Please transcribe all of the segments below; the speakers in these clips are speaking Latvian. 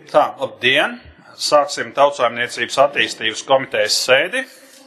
Tā, labdien! Sāksim Tautsaimniecības attīstības komitejas sēdi.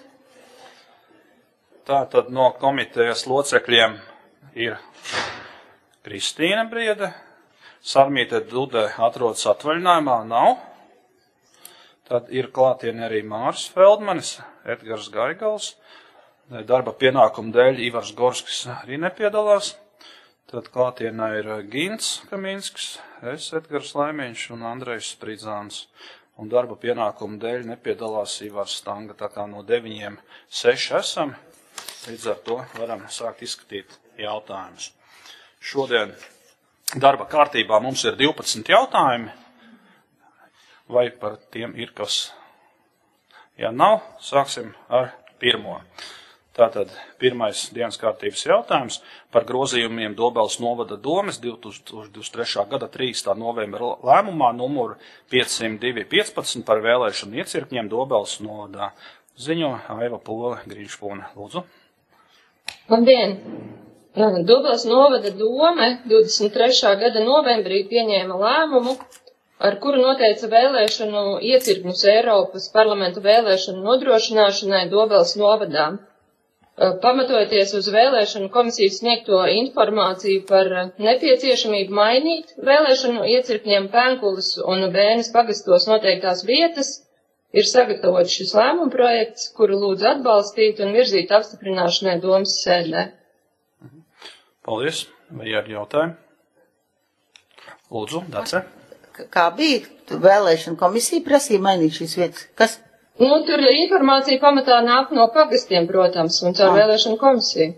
Tātad no komitejas locekļiem ir Kristīna Briede, Sarmīte Dude atrodas atvaļinājumā, nav. Tad ir klātieni arī Māris Feldmanis, Edgars Gaigals, darba pienākumu dēļ Ivars Gorskis arī nepiedalās. Tad klātienā ir Gints Kaminskis, es Edgars Laimiņš un Andrejs Spridzāns. Un darba pienākumu dēļ nepiedalās Ivars Stanga, tā kā no 9-6 esam. Līdz ar to varam sākt izskatīt jautājumus. Šodien darba kārtībā mums ir 12 jautājumi. Vai par tiem ir kas? Ja nav, sāksim ar pirmo. Tātad pirmais dienas kārtības jautājums par grozījumiem Dobeles novada domes 2023. gada 3. novembra lēmumā numuru 502-15 par vēlēšanu iecirkņiem Dobeles novadā. Ziņo Aiva Pole Grīšpūne. Lūdzu. Labdien! Dobeles novada dome 23. gada novembrī pieņēma lēmumu, ar kuru noteica vēlēšanu iecirkņus Eiropas parlamenta vēlēšanu nodrošināšanai Dobeles novadā. Pamatojoties uz vēlēšanu komisijas sniegto informāciju par nepieciešamību mainīt vēlēšanu iecirkņiem Pēnkules un Bēnes pagastos noteiktās vietas, ir sagatavots šis lēmuma projekts, kuru lūdzu atbalstīt un virzīt apstiprināšanai domas sēdē. Paldies. Vai ir jautājumi? Lūdzu, Dace. Kā bija? Vēlēšana komisija prasīja mainīt šīs vietas. Kas? Tur informācija pamatā nāk no pagastiem, protams, un caur vēlēšanu komisiju.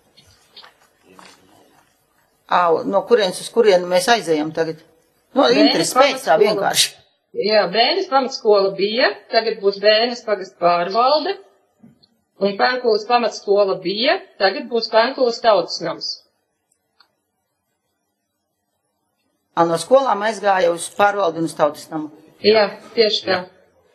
No kurienes uz kurienu mēs aizējam tagad? No interesi pēc tā vienkārši. Jā, Bēnes pamatskola bija, tagad būs Bēnes pagasta pārvalde, un Pēnkules pamatskola bija, tagad būs Pēnkules tautsnams. No skolām aizgāja uz pārvaldi un uz tautsnamu. Jā, tieši tā.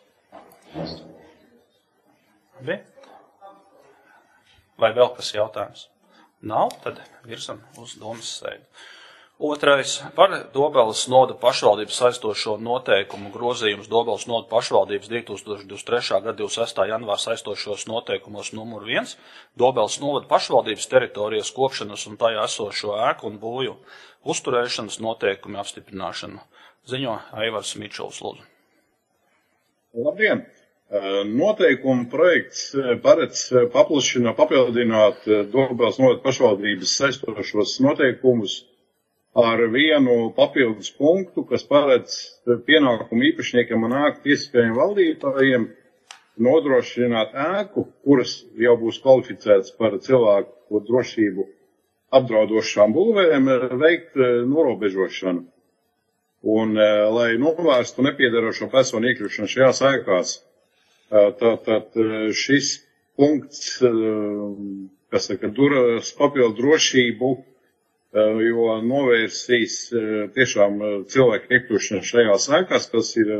Vai vēl kas jautājums? Nav, tad virsam uz domas sēdi. Otrais par Dobeles novada pašvaldības saistošo noteikumu grozījums Dobeles novada pašvaldības 2023. gada 26. janvāra saistošos noteikumos numur 1 Dobeles novada pašvaldības teritorijas kopšanas un tajā esošo ēku un būju uzturēšanas noteikumu apstiprināšanu. Ziņo Aivars Mičuls, lūdzu. Labdien! Noteikumu projekts paredz papildināt Dobeles novada pašvaldības saistošos noteikumus ar vienu papildus punktu, kas paredz pienākumu īpašniekiem un ēku tiesiskajiem valdītājiem nodrošināt ēku, kuras jau būs kvalificētas par cilvēku drošību apdraudošām būvēm, veikt norobežošanu. Un, lai novērstu nepiedarošo personu iekļūšanu šajās ēkās, tātad šis punkts, kas saka, duras papildu drošību, jo novērsīs tiešām cilvēku iekļūšanu šajās ēkās, kas ir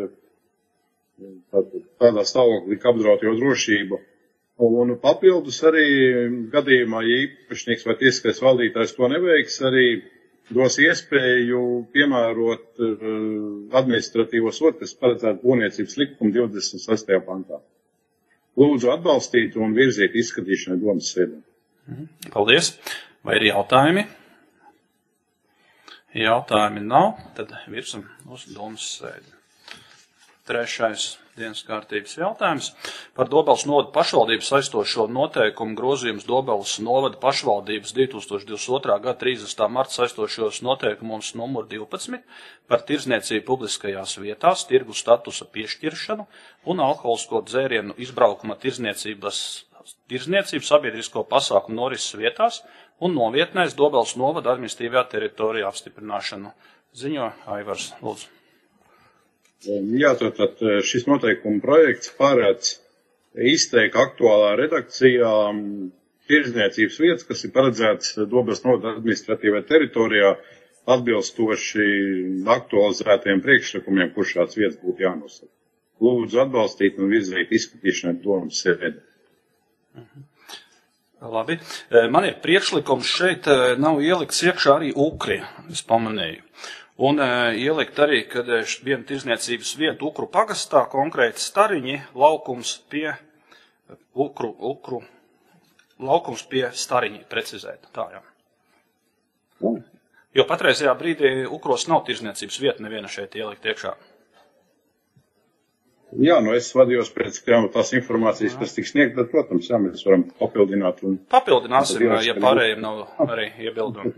tādā stāvoklī, ka apdraud jau drošību. Un papildus arī gadījumā, ja īpašnieks vai tiesiskais valdītājs to neveiks, arī dos iespēju piemērot administratīvo sodu, kas paredzētu būvniecības likumu 26. pantā. Lūdzu atbalstīt un virzīt izskatīšanai domas sēdē. Paldies. Vai ir jautājumi? Jautājumi nav, tad virsam uz domas sēdi. Trešais dienas kārtības jautājums par Dobeles novada pašvaldības saistošo noteikumu grozījums Dobeles novada pašvaldības 2022. gada 30. marta saistošos noteikumos numur 12 par tirdzniecību publiskajās vietās, tirgu statusa piešķiršanu un alkoholisko dzērienu izbraukuma tirdzniecību sabiedrisko pasākumu norises vietās un novietnēs Dobeles novada administratīvajā teritorijā apstiprināšanu. Ziņo Aivars, lūdzu. Jā, tātad šis noteikuma projekts paredz izteikt aktuālā redakcijā tirdzniecības vietas, kas ir paredzētas Dobeles novada administratīvajā teritorijā atbilstoši aktualizētiem priekšlikumiem, kur šāds vietas būtu jānosaka. Lūdzu atbalstīt un virzīt izskatīšanai domas sēdē. Labi. Man ir priekšlikums šeit, nav ielikts iekšā arī Ukri, es pamanīju. Un ielikt arī, kad viena tirzniecības vieta Ukru pagastā, konkrēti Stariņi, laukums pie laukums pie Stariņi, precizēt. Tā, jā. Jo patreizajā brīdī Ukros nav tirzniecības vieta neviena šeit ielikt iekšā. Jā, es vadījos pēc tās informācijas, kas tiks sniegt, bet, protams, jā, mēs varam papildināt. Papildināsim, ja pārējiem nav arī iebildumi.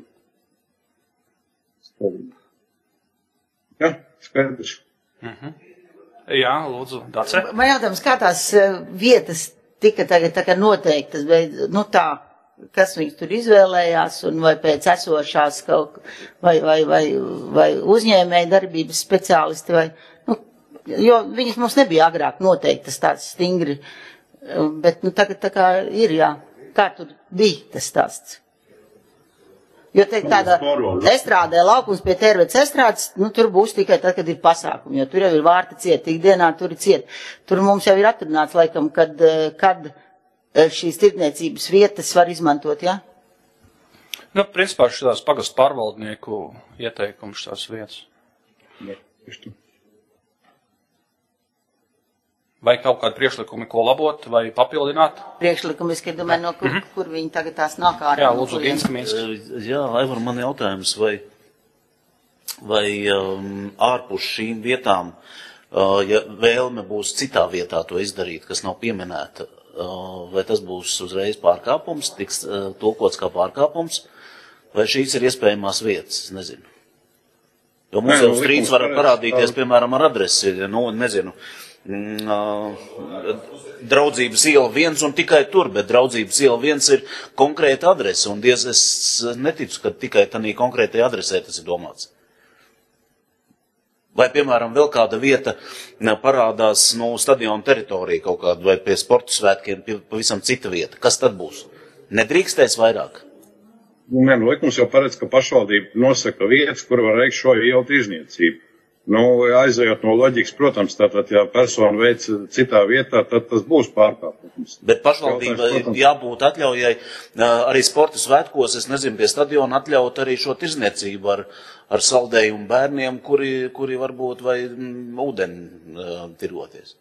Jā, skaidrs. Jā, lūdzu, Dace. Man jautājums, kā tās vietas tika tagad tā kā noteiktas, vai, kas viņas tur izvēlējās, un vai pēc esošās kaut, vai uzņēmēja darbības speciālisti, vai, jo viņas mums nebija agrāk noteiktas tāds stingri, bet, tagad tā kā ir, jā, kā tur bija tas stāsts. Jo teikt tāda estrādē, laukums pie Tērvetes estrādes, tur būs tikai tad, kad ir pasākumi, jo tur jau ir vārti ciet, ikdienā tur ir ciet. Tur mums jau ir atrunāts, laikam, kad šīs tirdzniecības vietas var izmantot, jā? Principā šitās pagastu pārvaldnieku ieteikums tās vietas. Jā, tieši. Vai kaut kādi priekšlikumi, ko labot vai papildināt? Priekšlikumi, es domāju, no kur viņi tagad tās nāk ārā. Jā, lūdzu, Ginskis. Jā, Aivar, man jautājums, vai ārpus šīm vietām, ja vēlme būs citā vietā to izdarīt, kas nav pieminēta, vai tas būs uzreiz pārkāpums, tiks tulkots kā pārkāpums, vai šīs ir iespējamās vietas, nezinu. Jo mums jau strīds var parādīties, piemēram, ar adresi, nezinu, Draudzības iela 1 un tikai tur, bet Draudzības iela 1 ir konkrēta adrese, un es neticu, ka tikai tādā konkrētajā adresē tas ir domāts. Vai, piemēram, vēl kāda vieta parādās stadiona teritorija kaut kāda, vai pie sporta svētkiem pavisam cita vieta. Kas tad būs? Nedrīkstēs vairāk? Likums jau paredz, ka pašvaldība nosaka vietas, kur var veikt šo ielu tirzniecību. Aizejot no loģikas, protams, tātad, ja persona veic citā vietā, tad tas būs pārkāpums. Bet pašvaldībai jābūt atļaujai arī sporta svētkos, es nezinu, pie stadiona atļaut arī šo tirzniecību ar saldējumu bērniem, kuri varbūt vai ūdeni tirgoties.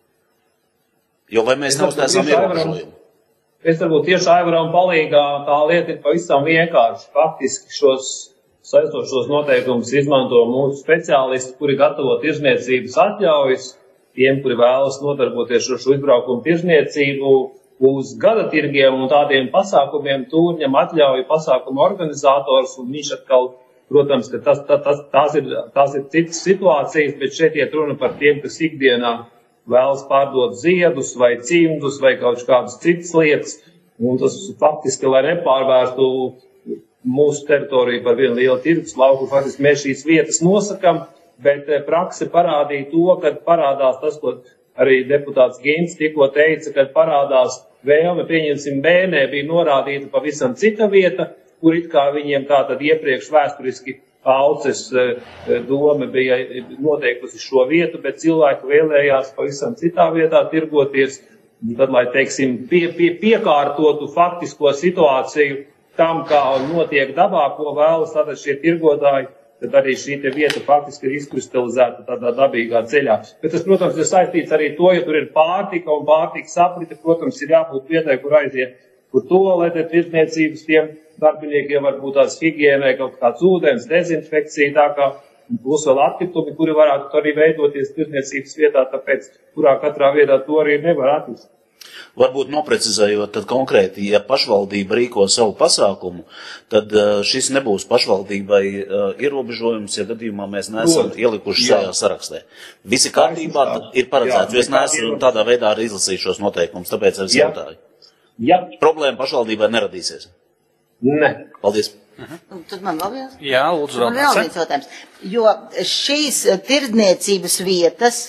Jo vai mēs neuztaisām ierobežojumu? Es varbūt tieši Aivaram palīgā, tā lieta ir pavisam vienkārši. Faktiski šos saistošos noteikumus izmanto mūsu speciālisti, kuri gatavo tirzniecības atļaujas, tiem, kuri vēlas nodarboties ar šo izbraukumu tirzniecību uz gada tirgiem un tādiem pasākumiem, tur ņem atļauju pasākumu organizators, un viņš atkal, protams, ka tās ir citas situācijas, bet šeit iet runa par tiem, kas ikdienā vēlas pārdot ziedus vai cimdus vai kaut kādas citas lietas, un tas faktiski, lai nepārvērstu mūsu teritoriju par vienu lielu tirgus lauku, faktiski mēs šīs vietas nosakam, bet prakse parādīja to, kad parādās tas, ko arī deputāts Gins tikko teica, kad parādās vēlme, pieņemsim, Bēnē bija norādīta pavisam cita vieta, kur it kā viņiem tātad iepriekš vēsturiski Auces doma bija noteikusi šo vietu, bet cilvēki vēlējās pavisam citā vietā tirgoties, tad, lai, teiksim, piekārtotu faktisko situāciju tam, kā notiek dabā, ko vēlas tātad šie tirgotāji, tad arī šī te vieta faktiski ir izkristalizēta tādā dabīgā ceļā. Bet tas, protams, ir saistīts arī to, ja tur ir pārtika un pārtikas aprite, protams, ir jābūt vietai, kur aiziet, kur toalete, tirdzniecības tiem darbiniekiem var būt tāds higiēnai, kaut kāds ūdens, dezinfekcija, tā kā būs vēl atkritumi, kuri varētu arī veidoties tirdzniecības vietā, tāpēc kurā katrā vietā to arī nevar atrast. Varbūt noprecizējot tad konkrēti, ja pašvaldība rīko savu pasākumu, tad šis nebūs pašvaldībai ierobežojums, ja gadījumā mēs neesam ielikuši šajā sarakstē. Visi kārtībā ir paredzēts, jo es neesmu tādā veidā arī izlasīju šos noteikumus, tāpēc es jautāju. Problēma pašvaldībai neradīsies? Ne. Paldies. Tad man vēl viens? Jā, lūdzu. Man vēl viens jautājums. Jo šīs tirdzniecības vietas,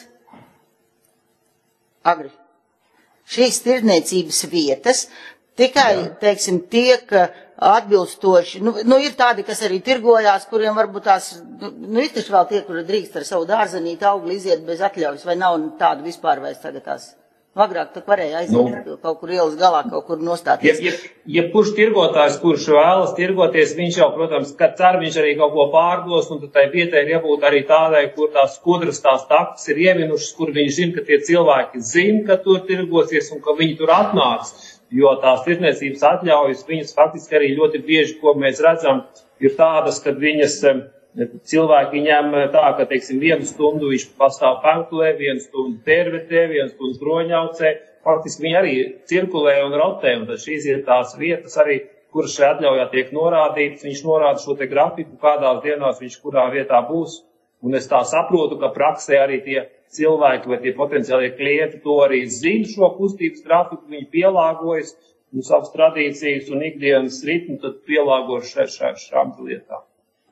šīs tirdzniecības vietas tikai, teiksim, tiek atbilstoši, ir tādi, kas arī tirgojās, kuriem varbūt tās, ir taču vēl tie, kuri drīkst ar savu dārzenīti augli iziet bez atļaujas, vai nav tādu vispār vairs tagad tās Agrāk tā varēja aiziet kaut kur ielas galā, kaut kur nostāties. Jebkurš tirgotājs, kurš vēlas tirgoties, viņš jau, protams, kad cer, viņš arī kaut ko pārdos, un tad tai vietai ir jābūt arī tādai, kur tās skudras, tās takas ir ievinušas, kur viņi zina, ka tie cilvēki zina, ka tur tirgosies un ka viņi tur atnāks, jo tās tirdzniecības atļaujas, viņas faktiski arī ļoti bieži, ko mēs redzam, ir tādas, kad viņas cilvēki ņem tā, ka, teiksim, 1 stundu viņš pastāv Penklē, 1 stundu Tērvetē, 1 stundu Kroņaucē. Faktiski viņi arī cirkulē un rotē, un tad šīs ir tās vietas arī, kuras šajā atļaujā tiek norādītas. Viņš norāda šo te grafiku, kādās dienās viņš kurā vietā būs. Un es tā saprotu, ka praksē arī tie cilvēki vai tie potenciālie klienti to arī zina šo kustības grafiku, viņi pielāgojas un savas tradīcijas un ikdienas ritmu, tad pielāgojas šām lietām.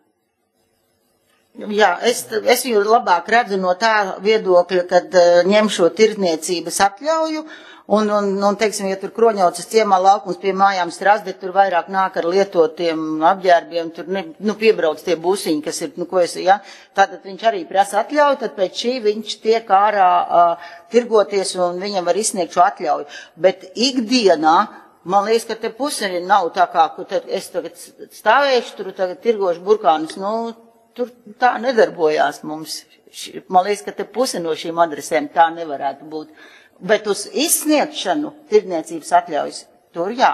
Jā, es viņu labāk redzu no tā viedokļa, kad ņem šo tirdzniecības atļauju, un teiksim, ja tur Kroņaucas ciemā laukums pie mājām Strasde, tur vairāk nāk ar lietotiem apģērbiem, tur, piebrauc tie busiņi, kas ir, tātad viņš arī prasa atļauju, tad pēc šī viņš tiek ārā tirgoties, un viņam var izsniegt šo atļauju. Bet ikdienā, man liekas, ka te puseni nav tā kā, es tagad stāvēšu, tur tagad tirgošu burkānus, tur tā nedarbojās mums. Man liekas, ka te puse no šīm adresēm tā nevarētu būt. Bet uz izsniegšanu tirdzniecības atļaujas tur jā.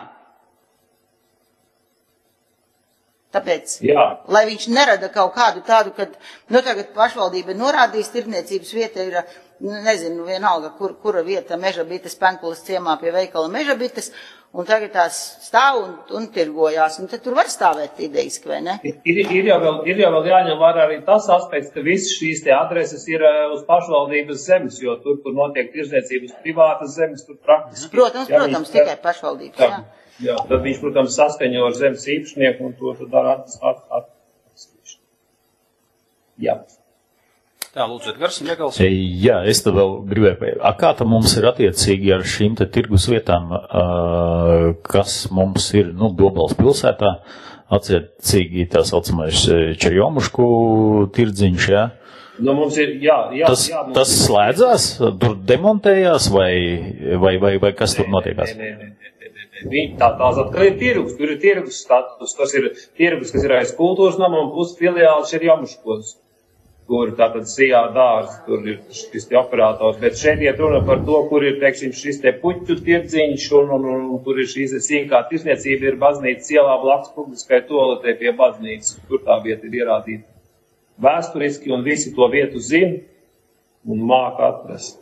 Tāpēc, lai viņš nerada kaut kādu tādu, kad, tagad pašvaldība norādīs, tirdzniecības vieta ir, nezinu, vienalga, kura vieta Mežabites Penklas ciemā pie veikala Mežabites, un tagad tās stāv un tirgojās, un tad tur var stāvēt idejiski, vai ne? Ir jau vēl jāņem vērā arī tas aspekts, ka visas šīs te adreses ir uz pašvaldības zemes, jo tur, kur notiek tirdzniecības privātas zemes, tur praktiski. Protams, tikai pašvaldības, jā. Jā, tad viņš, protams, saskaņo ar zemes īpašnieku un to dara atskatīšanu. Jā. Tā, lūdzu, Edgars un Jegals. Jā, es te vēl gribēju. Kā tā mums ir attiecīgi ar šīm te tirgus vietām, kas mums ir, Dobels pilsētā, attiecīgi tā saucamais Čerjomušku tirdziņš, jā? Mums ir, Tas slēdzās, tur demontējās vai kas tur notiekās? Tās atkal ir tirgus, tur ir tirgus status, tas ir tirgus, kas ir aiz kultūras nama un plus filiāli Čerjomuškos. Kur tātad Sijā dārsts, tur ir šis te operators, bet šeit iet runa par to, kur ir, teiksim, šis te puķu tirdziņš un kur ir šīs sīkā tirsniecība, ir baznīca ielā blakus publiskai toaletē pie baznīcas, tur tā vieta ir ierādīta vēsturiski un visi to vietu zina un māka atrast.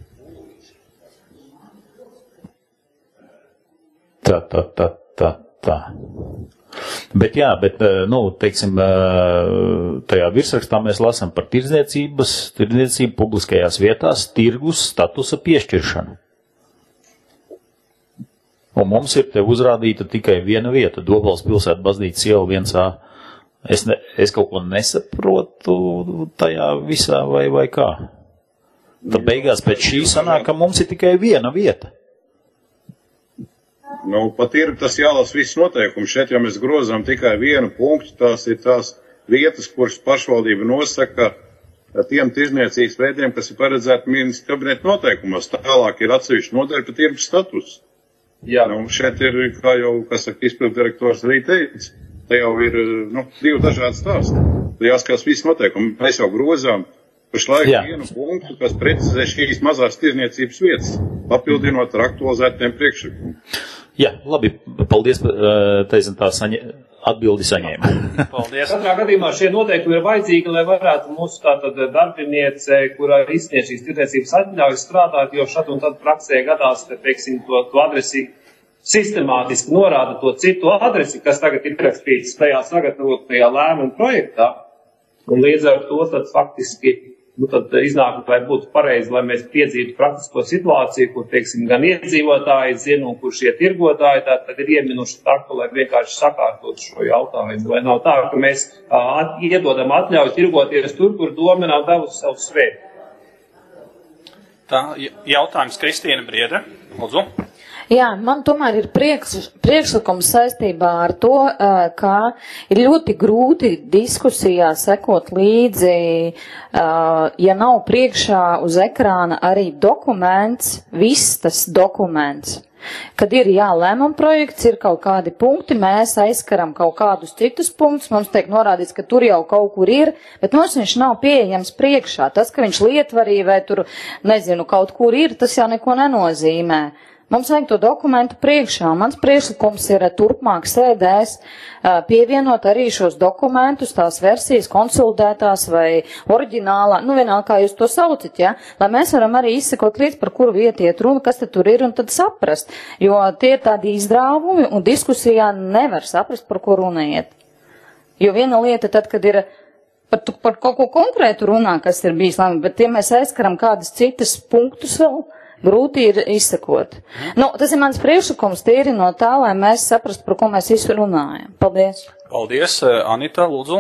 Tā. Bet teiksim, tajā virsrakstā mēs lasām par tirdzniecību publiskajās vietās, tirgus statusa piešķiršanu. Un mums ir te uzrādīta tikai viena vieta, Dobels pilsēta baznīcas iela 1A. Es kaut ko nesaprotu tajā visā vai kā. Tad beigās pēc šī sanāk, ka mums ir tikai viena vieta. Pat ir tas jālas viss noteikums. Šeit, ja mēs grozām tikai vienu punktu, tās ir tās vietas, kuras pašvaldība nosaka tiem tirdzniecības veidiem, kas ir paredzēti ministra kabineta noteikumos. Tālāk ir atsevišķi nodaļa par tirgus status. Jā. Šeit ir, kā jau, izpildu direktors arī teica, te jau ir, 2 dažādi stāsti. Jāskatās viss noteikumi. Mēs jau grozām pašlaik vienu punktu, kas precizē šīs mazās tirdzniecības vietas, papildinot ar aktualizētiem priekšlikumiem. Jā, labi, paldies, teicam tā atbildi saņēma. Paldies. Katrā gadījumā šie noteikumi ir vajadzīgi, lai varētu mūsu tātad darbiniece, kurā izsniedz šīs tirdzniecības atļaujas strādāt, jo šad un tad praksē gadās, ka, teiksim, to adresi sistemātiski norāda to citu adresi, kas tagad ir ierakstīts tajā sagatavotajā lēmuma projektā, un līdz ar to tad faktiski tad iznāk, vai būtu pareizi, lai mēs piedzītu praktisko situāciju, kur, teiksim, gan iedzīvotāji zina, un kur šie tirgotāji tad ir ieminuši taktu, lai vienkārši sakārtot šo jautājumu. Lai nav tā, ka mēs iedodam atļauju tirgoties tur, kur doma nav devusi savu svētību. Tā, jautājums Kristīna Briedre. Lūdzu. Jā, man tomēr ir priekšlikums saistībā ar to, ka ir ļoti grūti diskusijā sekot līdzi, ja nav priekšā uz ekrāna arī dokuments, viss tas dokuments. Kad ir lēmuma projekts, ir kaut kādi punkti, mēs aizskaram kaut kādus citus punktus, mums tiek norādīts, ka tur jau kaut kur ir, bet mums viņš nav pieejams priekšā. Tas, ka viņš lietvarī vai tur, nezinu, kaut kur ir, tas jau neko nenozīmē. Mums vajag to dokumentu priekšā. Mans priekšlikums ir turpmāk sēdēs pievienot arī šos dokumentus, tās versijas, konsolidētās vai oriģinālā, vienalga, kā jūs to saucat, ja? Lai mēs varam arī izsekot līdz, par kuru vietu iet runa, kas te tur ir, un tad saprast. Jo tie ir tādi izdrāvumi, un diskusijā nevar saprast, par ko runa iet. Jo viena lieta tad, kad ir par kaut ko konkrētu runā, kas ir bijis lēmumi, bet ja mēs aizskaram kādas citas punktus vēl, grūti ir izsekot. Tas ir mans priekšlikums tīri no tā, lai mēs saprastu, par ko mēs visu runājam. Paldies. Paldies, Anita, lūdzu.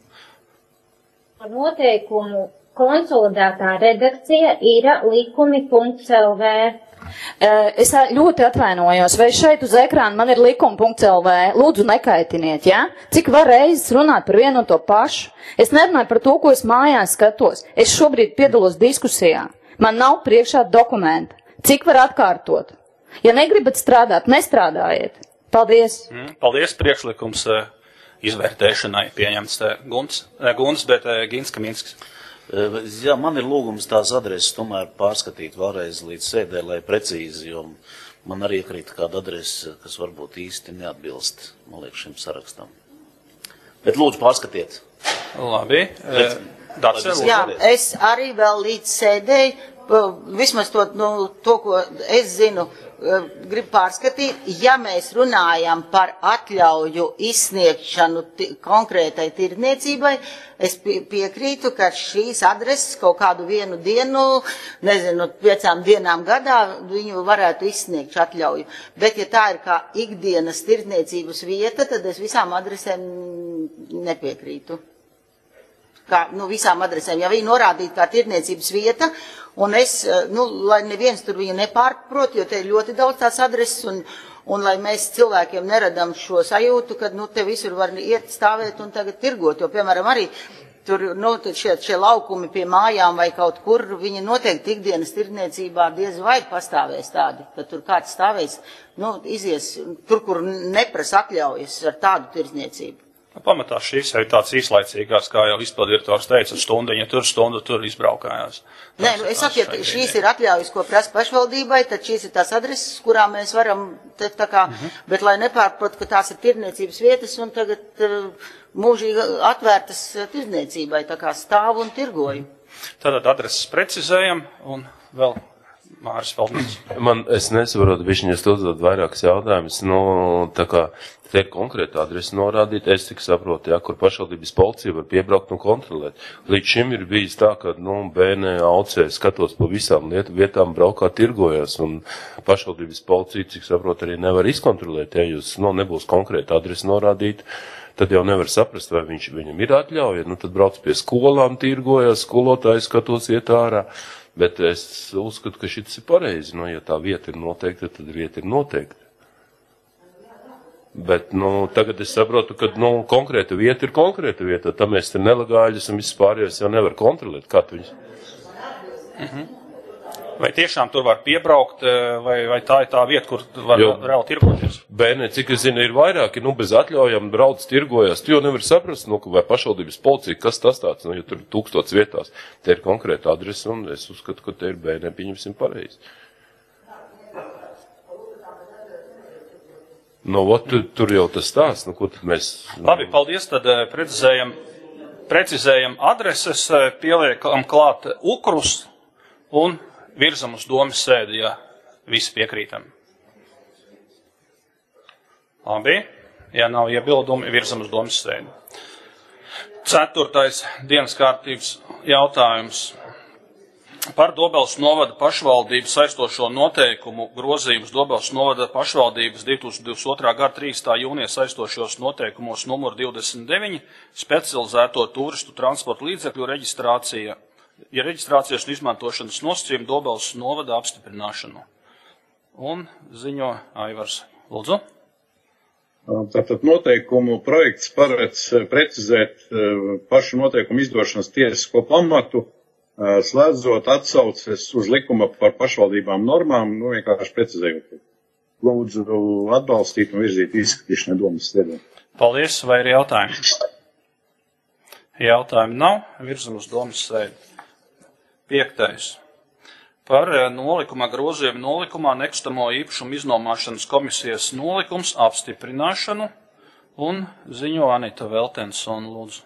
Par noteikumu konsolidētā redakcija ir likumi.lv. Es ļoti atvainojos, vai šeit uz ekrāna man ir likumi.lv. Lūdzu, nekaitiniet, ja? Cik var reizes runāt par vienu un to pašu? Es nerunāju par to, ko es mājās skatos. Es šobrīd piedalos diskusijā. Man nav priekšā dokumenta. Cik var atkārtot? Ja negribat strādāt, nestrādājiet. Paldies. Paldies, priekšlikums izvērtēšanai pieņemts Guns, bet Gins Kaminskis. Jā, man ir lūgums tās adreses tomēr pārskatīt vēlreiz līdz sēdē, lai precīzi, jo man arī iekrīt kāda adrese, kas varbūt īsti neatbilst, man liekas, šim sarakstam. Bet lūdzu pārskatiet. Labi. Jā, es arī vēl līdz sēdēju, vismaz to, ko es zinu, gribu pārskatīt, ja mēs runājam par atļauju izsniegšanu konkrētai tirdzniecībai, es piekrītu, ka šīs adreses kaut kādu vienu dienu, 5 dienām gadā, viņu varētu izsniegt šo atļauju. Bet, ja tā ir kā ikdienas tirdzniecības vieta, tad es visām adresēm nepiekrītu. Visām adresēm, ja viņi norādītu kā tirdzniecības vieta, un es, lai neviens tur viņu nepārprot, jo te ir ļoti daudz tās adreses, un lai mēs cilvēkiem neradam šo sajūtu, ka, te visur var iet stāvēt un tagad tirgot, jo, piemēram, arī tur, šie laukumi pie mājām vai kaut kur, viņi noteikti ikdienas tirdzniecībā diez vai pastāvēs tādi, ka tur kāds stāvēs, izies tur, kur neprasa atļaujas ar tādu tirdzniecību. Pamatā šīs ir tāds īslaicīgās, kā jau izpildirektors teica, stundiņa tur izbraukājās. Nē, es saku, ja šīs ir atļaujas, ko prasa pašvaldībai, tad šīs ir tās adreses, kurām mēs varam, bet lai nepārprot, ka tās ir tirdzniecības vietas un tagad mūžīgi atvērtas tirdzniecībai, tā kā stāv un tirgoju. Tātad adreses precizējam un vēl Māris Valdnieks. Es nesaprotu, bišķiņas uzdot vairākas jautājumus, tā kā te ir konkrēta adrese norādīta, es tik saprotu, kur pašvaldības policija var piebraukt un kontrolēt. Līdz šim ir bijis tā, ka, bērnē aucē skatos pa visām vietām braukā tirgojas, un pašvaldības policija, cik saprotu, arī nevar izkontrolēt, ja jūs, nebūs konkrēta adrese norādīta, tad jau nevar saprast, vai viņam ir atļauja, tad brauc pie skolām tirgojas, skolotāji skatos iet ārā. Bet es uzskatu, ka šis ir pareizi. Ja tā vieta ir noteikta, tad vieta ir noteikta. Bet, tagad es saprotu, ka, konkrēta vieta ir konkrēta vieta. Tad mēs te nelegāļus un viss pārējais jau nevar kontrolēt. Kā tu viņus? Vai tiešām tur var piebraukt, vai tā ir tā vieta, kur var reāli tirgoties? Bērni, cik es zinu, ir vairāki, bez atļaujām brauc tirgojas. Tu jau nevar saprast, vai pašvaldības policija, kas tas tāds, ja tur ir 1000 vietās. Te ir konkrēta adrese, un es uzskatu, ka te ir bērniem pieņemsim pareizi. Tur jau tas stāsts, ko tad mēs... Labi, paldies, tad precizējam adreses, pieliekam klāt ukrus un virzam uz domas sēdi, ja visi piekrītam. Labi, ja nav iebildumi, virzam uz domas sēdi. 4. dienas kārtības jautājums. Par Dobeles novada pašvaldību saistošo noteikumu grozījumus Dobeles novada pašvaldības 2022. gada 3. jūnija saistošos noteikumos numur 29 specializēto turistu transporta līdzekļu reģistrācijas un izmantošanas nosacījumu Dobeles novada apstiprināšanu. un ziņo Aivars. Lūdzu. Tātad noteikumu projekts paredz precizēt pašu noteikumu izdošanas tiesisko pamatu, slēdzot atsauces uz likuma par pašvaldībām normām, vienkārši precizējot. Lūdzu atbalstīt un virzīt izskatīšanai domas sēdē. Paldies, vai ir jautājumi? Jautājumi nav, virzam uz domas sēdi. 5. Par nolikuma grozījumu nolikumā nekustamo īpašumu iznomāšanas komisijas nolikums apstiprināšanu un ziņo Anita Veltensona, lūdzu.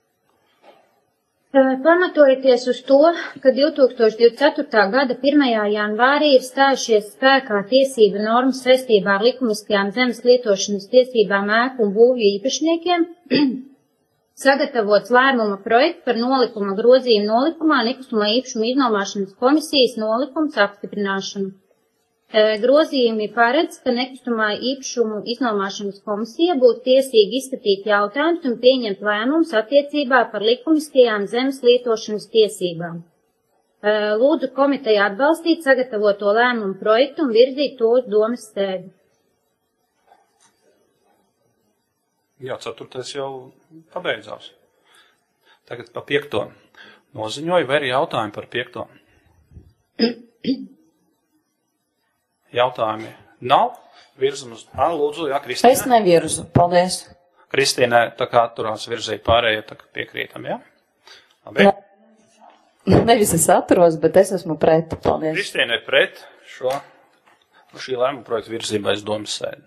Pamatojoties uz to, ka 2024. gada 1. janvārī ir stājušies spēkā tiesību normas saistībā ar likumiskajām zemes lietošanas tiesībām ēku un būvju īpašniekiem, sagatavots lēmuma projekts par nolikuma grozījumu nolikumā nekustamā īpašuma iznomāšanas komisijas nolikums apstiprināšanu. Grozījumi paredz, ka nekustamā īpašumu iznomāšanas komisija būtu tiesīgi izskatīt jautājumus un pieņemt lēmumus attiecībā par likumiskajām zemes lietošanas tiesībām. Lūdzu komiteju atbalstīt sagatavoto lēmumu projektu un virzīt to uz domas sēdi. Jā, 4. jau pabeidzās. Tagad pa 5. Noziņoju, vai ir jautājumi par 5. Jautājumi nav. Virzam uz... Lūdzu, jā, Kristīne. Es nevirzu. Paldies. Kristīne, tā kā atturās virzīt pārējie, tā kā piekrītam, jā? Labi. Nevis es atturos, bet es esmu pret. Paldies. Kristīne ir pret šī lēmuma projekta virzībā aiz domas sēdi.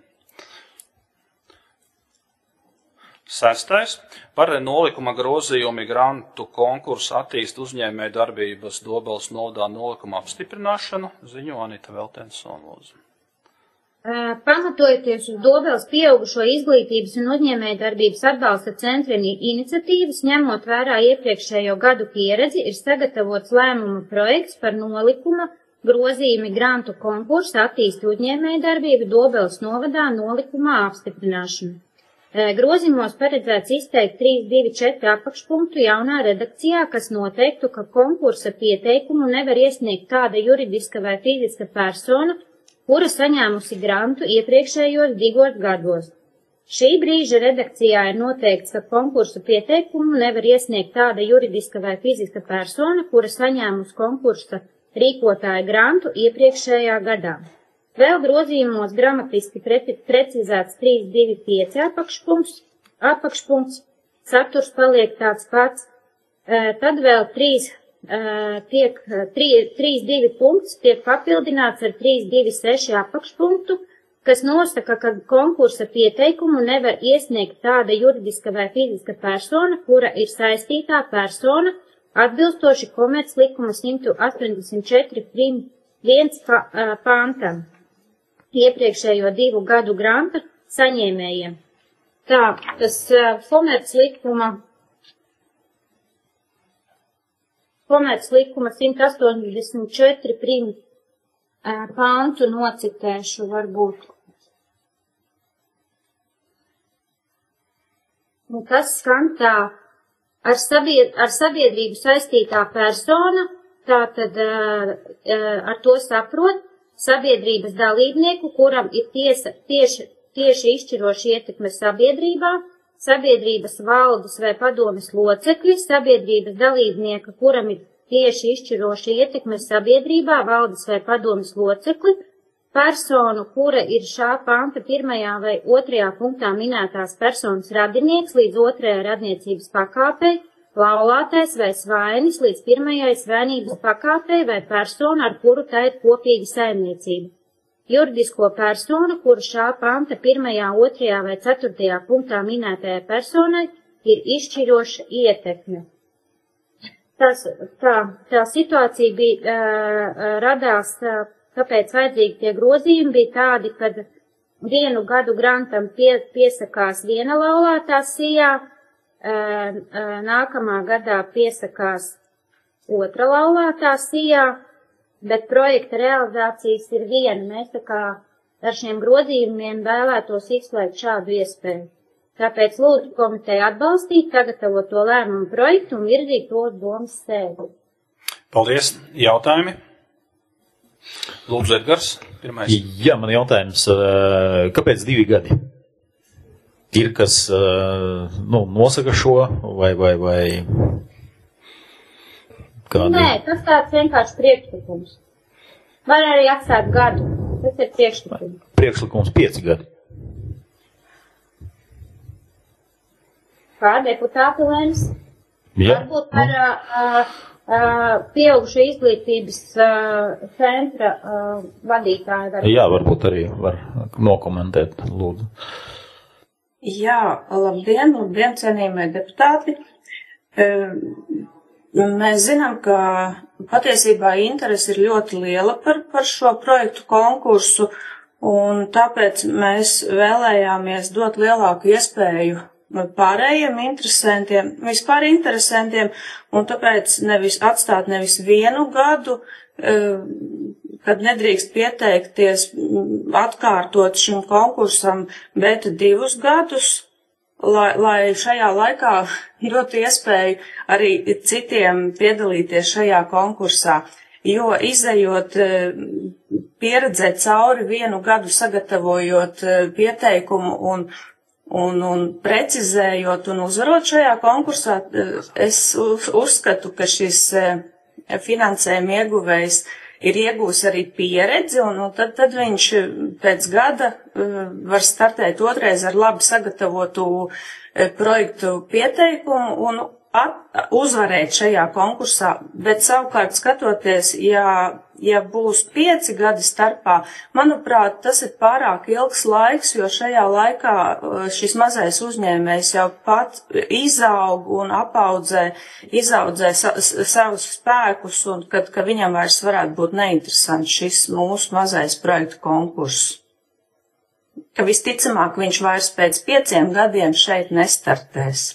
6. Par nolikuma grozījumi grantu konkursu attīst uzņēmēju darbības Dobeles novadā nolikuma apstiprināšanu, ziņo Anita Veltensona, lūdzu. Pamatojoties uz Dobeles pieaugušo izglītības un uzņēmēju darbības atbalsta centra iniciatīvas, ņemot vērā iepriekšējo gadu pieredzi, ir sagatavots lēmuma projekts par nolikuma grozījumi grantu konkursu attīst uzņēmēju darbību Dobeles novadā nolikumā apstiprināšanu. Grozījumos paredzēts izteikt 3.2.4 apakšpunktu jaunā redakcijā, kas noteiktu, ka konkursa pieteikumu nevar iesniegt tāda juridiska vai fiziska persona, kura saņēmusi grantu iepriekšējos 2 gados. Šī brīža redakcijā ir noteikts, ka konkursa pieteikumu nevar iesniegt tāda juridiska vai fiziska persona, kura saņēmusi konkursa rīkotāja grantu iepriekšējā gadā. Vēl grozījumos gramatiski precizēts 3.2.5 apakšpunkts, saturs paliek tāds pats, tad vēl 3.2 punkts tiek papildināts ar 3.2.6 apakšpunktu, kas nosaka, ka konkursa pieteikumu nevar iesniegt tāda juridiska vai fiziska persona, kura ir saistītā persona, atbilstoši Komerclikuma 184.1 pantam. Iepriekšējo 2 gadu granta saņēmējiem. Tā, tas Komerclikuma 184 pantu nocitēšu varbūt. Un tas skan tā, ar sabiedrību saistītā persona, tātad ar to saprot, sabiedrības dalībnieku, kuram ir tieši izšķiroša ietekme sabiedrībā, sabiedrības valdes vai padomes locekļi, sabiedrības dalībnieka, kuram ir tieši izšķiroša ietekme sabiedrībā, valdes vai padomes locekļi, personu, kura ir šā panta 1. vai 2. punktā minētās personas radinieks līdz 2. radniecības pakāpei, laulātais vai svainis līdz 1. svainības pakāpei vai persona, ar kuru tā ir kopīga saimniecība. Juridisko personu, kuru šā panta 1., 2. vai 4. punktā minētajai personai ir izšķiroša ietekme. Tā situācija bija radās, kāpēc vajadzīgi tie grozījumi bija tādi, kad 1 gadu grantam piesakās viena laulātā sijā, nākamā gadā piesakās 2. laulātā sijā, bet projekta realizācijas ir viena. Mēs tā kā ar šiem grozījumiem vēlētos izslēgt šādu iespēju. Tāpēc lūdzu komiteju atbalstīt, sagatavot to lēmumu projektu un virzīt to uz domas sēdi. Paldies. Jautājumi? Lūdzu, Edgars, pirmais. Jā, man jautājums, kāpēc 2 gadi? Ir kas, nosaka šo, vai kādi? Nē, tas tāds vienkārši priekšlikums. Var arī atstāt gadu. Tas ir priekšlikums. Priekšlikums 5 gadi. Kā deputāti lems? Jā. Varbūt par pieaugušo izglītības centra vadītāju. Jā, varbūt arī var nokomentēt, lūdzu. Jā, labdien, cienījamie deputāti. Mēs zinām, ka patiesībā interese ir ļoti liela par šo projektu konkursu, un tāpēc mēs vēlējāmies dot lielāku iespēju pārējiem interesantiem, vispār interesantiem, un tāpēc atstāt nevis 1 gadu, kad nedrīkst pieteikties atkārtot šim konkursam, bet 2 gadus, lai šajā laikā dot iespēju arī citiem piedalīties šajā konkursā, jo izējot pieredzēt cauri 1 gadu sagatavojot pieteikumu un precizējot un uzvarot šajā konkursā, es uzskatu, ka šis finansējuma ieguvējs ir iegūs arī pieredzi, un tad viņš pēc gada var startēt otrais ar labi sagatavotu projektu pieteikumu un uzvarēt šajā konkursā, bet savukārt skatoties, ja būs 5 gadi starpā, manuprāt, tas ir pārāk ilgs laiks, jo šajā laikā šis mazais uzņēmējs jau pat izaug un izaudzē savus spēkus, un ka viņam vairs varētu būt neinteresants šis mūsu mazais projektu konkurss. Ka visticamāk viņš vairs pēc 5 gadiem šeit nestartēs.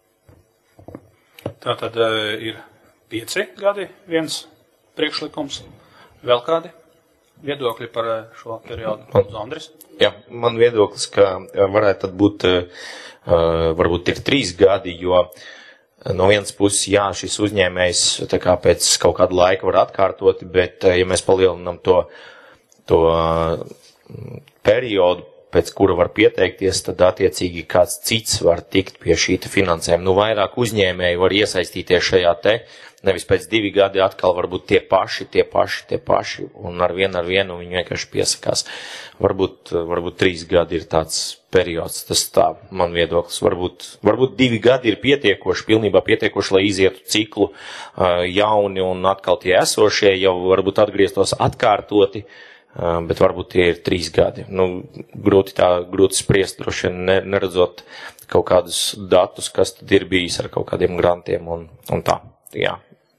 Tātad ir 5 gadi, viens priekšlikums. Vēl kādi viedokļi par šo periodu? Andris? Jā, man viedoklis, ka varētu būt, varbūt ir 3 gadi, jo no vienas puses, jā, šis uzņēmējs tā kā pēc kaut kāda laika var atkārtot, bet ja mēs palielinām to periodu, pēc kura var pieteikties, tad attiecīgi kāds cits var tikt pie šīta finansējuma. Vairāk uzņēmēji var iesaistīties šajā nevis pēc 2 gadi atkal varbūt tie paši, un ar vienu viņi vienkārši piesakās. Varbūt 3 gadi ir tāds periods, tas tā man viedoklis. Varbūt 2 gadi ir pilnībā pietiekoši, lai izietu ciklu jauni un atkal tie esošie jau varbūt atgrieztos atkārtoti, bet varbūt tie ir 3 gadi. Grūti spriest, droši vien neredzot kaut kādus datus, kas tad ir bijis ar kaut kādiem grantiem un tā. Jā.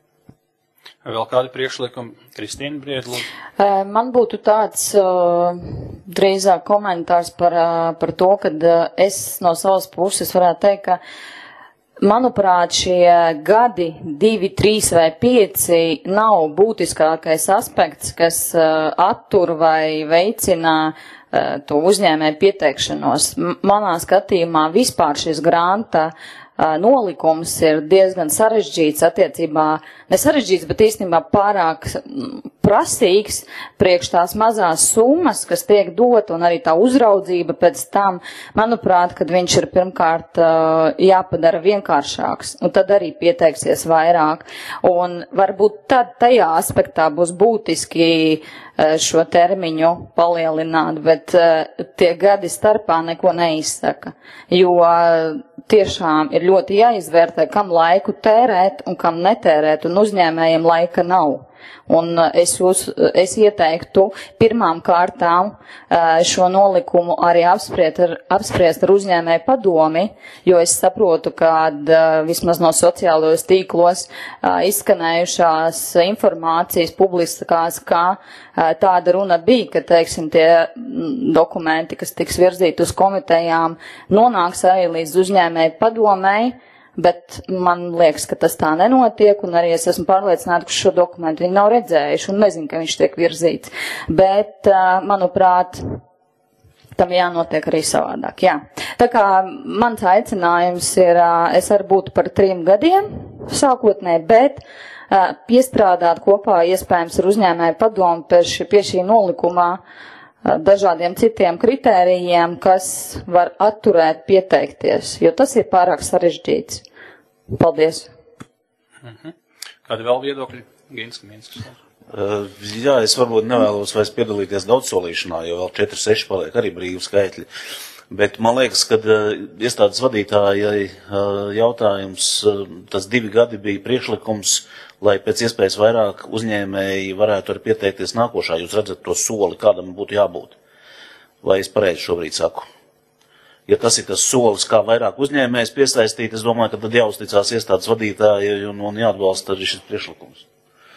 Vēl kādi priekšlikumi? Kristīna Briedlu? Man būtu tāds drīzāk komentārs par to, kad es no savas puses varētu teikt, ka manuprāt, šie gadi 2, 3 vai 5 nav būtiskākais aspekts, kas attur vai veicina to uzņēmēju pieteikšanos. Manā skatījumā vispār šis granta nolikums ir diezgan sarežģīts attiecībā, ne sarežģīts, bet īstenībā pārāk prasīgs priekš tās mazās summas, kas tiek dot, un arī tā uzraudzība pēc tam, manuprāt, kad viņš ir pirmkārt jāpadara vienkāršāks, un tad arī pieteiksies vairāk. Un varbūt tad tajā aspektā būs būtiski šo termiņu palielināt, bet tie gadi starpā neko neizsaka, jo tiešām ir ļoti jāizvērtē, kam laiku tērēt un kam netērēt, un uzņēmējiem laika nav. Un es ieteiktu pirmām kārtām šo nolikumu arī apspriest ar uzņēmēju padomi, jo es saprotu, ka vismaz no sociālajos tīklos izskanējušās informācijas publiskās, kā tāda runa bija, ka, teiksim, tie dokumenti, kas tiks virzīti uz komitejām, nonāks arī līdz uzņēmēju padomei, bet man liekas, ka tas tā nenotiek, un arī es esmu pārliecināta, ka šo dokumentu viņi nav redzējuši un nezinu, ka viņš tiek virzīts. Bet, manuprāt, tam jānotiek arī savādāk. Jā. Tā kā mans aicinājums ir, es arī būtu par 3 gadiem sākotnē, bet piestrādāt kopā iespējams ar uzņēmēju padomu pie šī nolikumā dažādiem citiem kritērijiem, kas var atturēt pieteikties, jo tas ir pārāk sarežģīts. Paldies. Kādi vēl viedokļi? Ginskas. Jā, es varbūt nevēlos vairs piedalīties daudzsolīšanā, jo vēl 4-6 paliek arī brīvi skaitļi. Bet man liekas, ka iestādes vadītājai jautājums, tas 2 gadi bija priekšlikums, lai pēc iespējas vairāk uzņēmēji varētu arī pieteikties nākošā. Jūs redzat to soli, kādam būtu jābūt? Vai es pareizi šobrīd saku? Ja tas ir tas solis, kā vairāk uzņēmējs piesaistīt, es domāju, ka tad jāuzticās iestādes vadītāji un jāatbalsta arī šis priekšlikums.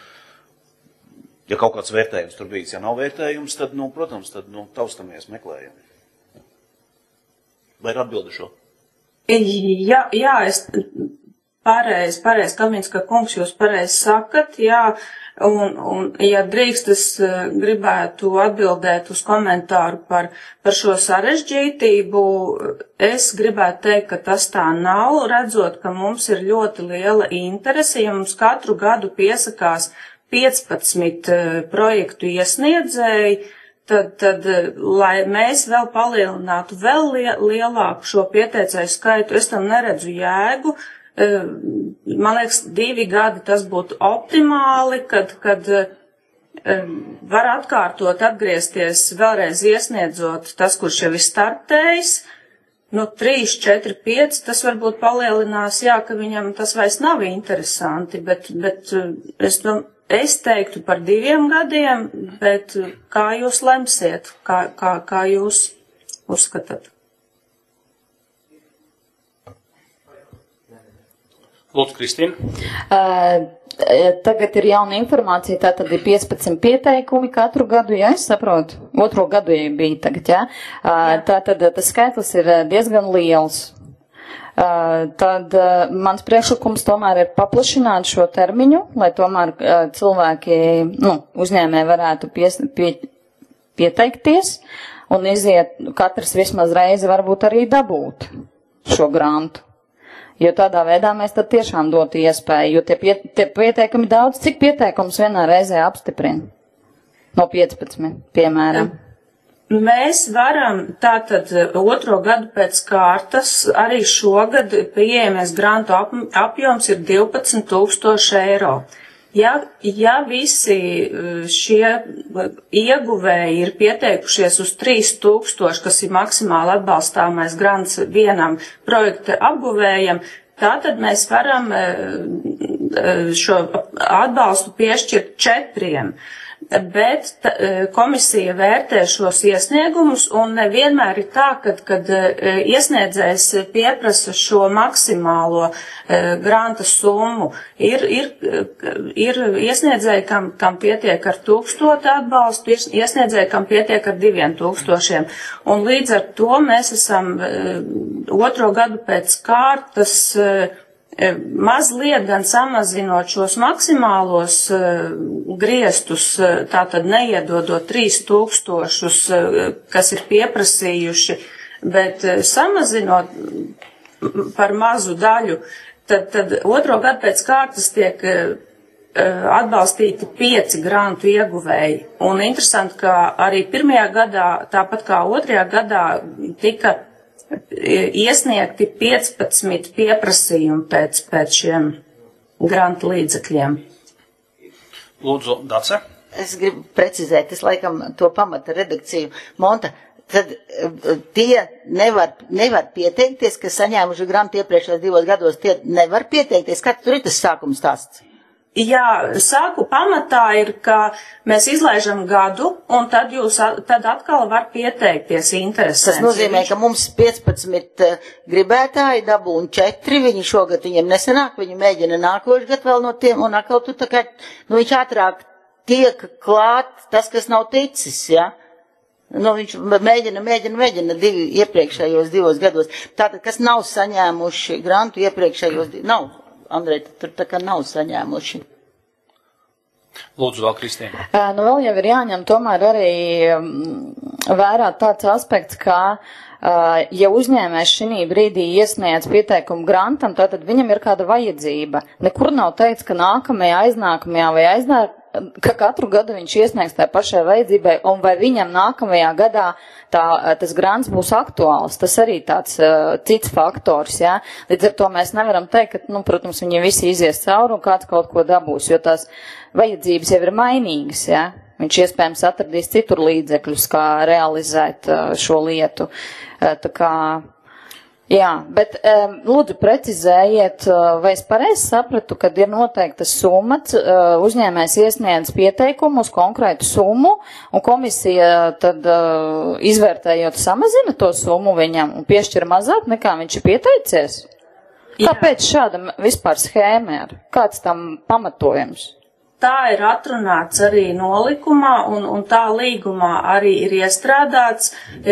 Ja kaut kāds vērtējums tur bijis, ja nav vērtējums, tad, protams, taustamies, meklējam. Vai ir atbildi šo? Jā, es pareizi, Kaminska kungs, jūs pareizi sakat, jā, un ja drīkst, es gribētu atbildēt uz komentāru par šo sarežģītību, es gribētu teikt, ka tas tā nav, redzot, ka mums ir ļoti liela interese, ja mums katru gadu piesakās 15 projektu iesniedzēji, tad, lai mēs vēl palielinātu vēl lielāku šo pieteicēju skaitu, es tam neredzu jēgu. Man liekas, 2 gadi tas būtu optimāli, kad var atkārtot, atgriezties, vēlreiz iesniedzot tas, kurš jau ir startējis. 3, 4, 5, tas varbūt palielinās, jā, ka viņam tas vairs nav interesanti, bet es teiktu par 2 gadiem, bet kā jūs lemsiet, kā jūs uzskatāt? Lūdzu, Kristīna. Tagad ir jauna informācija, tātad ir 15 pieteikumi katru gadu, ja es saprotu, 2. gadu bija tagad, ja. Tātad tas skaitlis ir diezgan liels. Tad mans priekšlikums tomēr ir paplašināt šo termiņu, lai tomēr cilvēki, uzņēmēji varētu pieteikties un iziet, katrs vismaz reizi varbūt arī dabūt šo grantu. Jo tādā veidā mēs tad tiešām dotu iespēju, jo tie pieteikumi daudz, cik pieteikums vienā reizē apstiprina? No 15, piemēram. Mēs varam tātad 2. gadu pēc kārtas, arī šogad pieejamies grantu apjoms ir 12,000 eiro. Ja visi šie ieguvēji ir pieteikušies uz 3,000, kas ir maksimāli atbalstāmais grants vienam projekta apguvējam, tātad mēs varam šo atbalstu piešķirt 4. Bet komisija vērtē šos iesniegumus un nevienmēr ir tā, kad iesniedzējs pieprasa šo maksimālo granta summu. Ir iesniedzēji, kam pietiek ar 1000 atbalstu, iesniedzēji, kam pietiek ar 2000. Un līdz ar to mēs esam 2. gadu pēc kārtas mazliet gan samazinot šos maksimālos griestus, tātad neiedodot 3000, kas ir pieprasījuši, bet samazinot par mazu daļu, tad 2. gadu pēc kārtas tiek atbalstīti 5 grantu ieguvēji. Un interesanti, ka arī 1. gadā, tāpat kā 2. gadā, tika iesniegti 15 pieprasījumi pēc šiem grantu līdzekļiem. Lūdzu, Dace. Es gribu precizēt, es laikam to pamata redakciju. Monta, tad tie nevar pieteikties, kas saņēmuši grantu iepriekšējos 2 gados, tie nevar pieteikties. Kad tur ir tas sākums stāsts? Jā, sāku pamatā ir, ka mēs izlaižam gadu, un tad atkal var pieteikties interesanti. Tas nozīmē, ka mums 15 gribētāji dabū un 4, viņi šogad viņiem nesanāk, viņi mēģina nākošu gadu vēl no tiem, un atkal tu tā kā, viņš ātrāk tiek klāt tas, kas nav ticis, ja? Viņš mēģina iepriekšējos 2 gados. Tātad, kas nav saņēmuši grantu iepriekšējos 2, nav. Andrej, tur tā kā nav saņēmuši. Lūdzu, vēl Kristīna. Nu, vēl jau ir jāņem tomēr arī vērā tāds aspekts, ka, ja uzņēmējs šī brīdī iesniedz pieteikumu grantam, tātad viņam ir kāda vajadzība. Nekur nav teikts, ka nākamajā, aiznākamajā ka katru gadu viņš iesniegs tai pašai vajadzībai, un vai viņam nākamajā gadā tas grants būs aktuāls. Tas arī tāds cits faktors, jā. Līdz ar to mēs nevaram teikt, ka, protams, viņi visi izies cauri un kāds kaut ko dabūs, jo tās vajadzības jau ir mainīgas, jā. Viņš iespējams atradīs citur līdzekļus, kā realizēt šo lietu. Tā kā, jā, bet lūdzu precizējiet, vai es pareizi sapratu, kad ir noteikta summa, uzņēmējs iesniedz pieteikumu uz konkrētu summu, un komisija tad izvērtējot samazina to summu viņam un piešķir mazāk nekā viņš ir pieteicies? Kāpēc šāda vispār schēma ir? Kāds tam pamatojums? Tā ir atrunāts arī nolikumā, un tā līgumā arī ir iestrādāts,